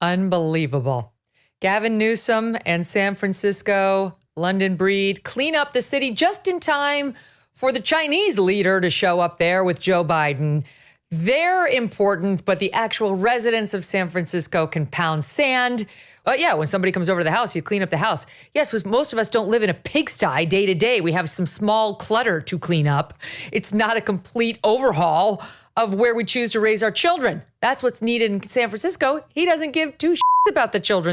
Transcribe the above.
Unbelievable. Gavin Newsom and San Francisco, London Breed, clean up the city just in time for the Chinese leader to show up there with Joe Biden. They're important, but the actual residents of San Francisco can pound sand. Yeah, when somebody comes over to the house, you clean up the house. Yes, because most of us don't live in a pigsty day to day. We have some small clutter to clean up. It's not a complete overhaul of where we choose to raise our children. That's what's needed in San Francisco. He doesn't give two shits about the children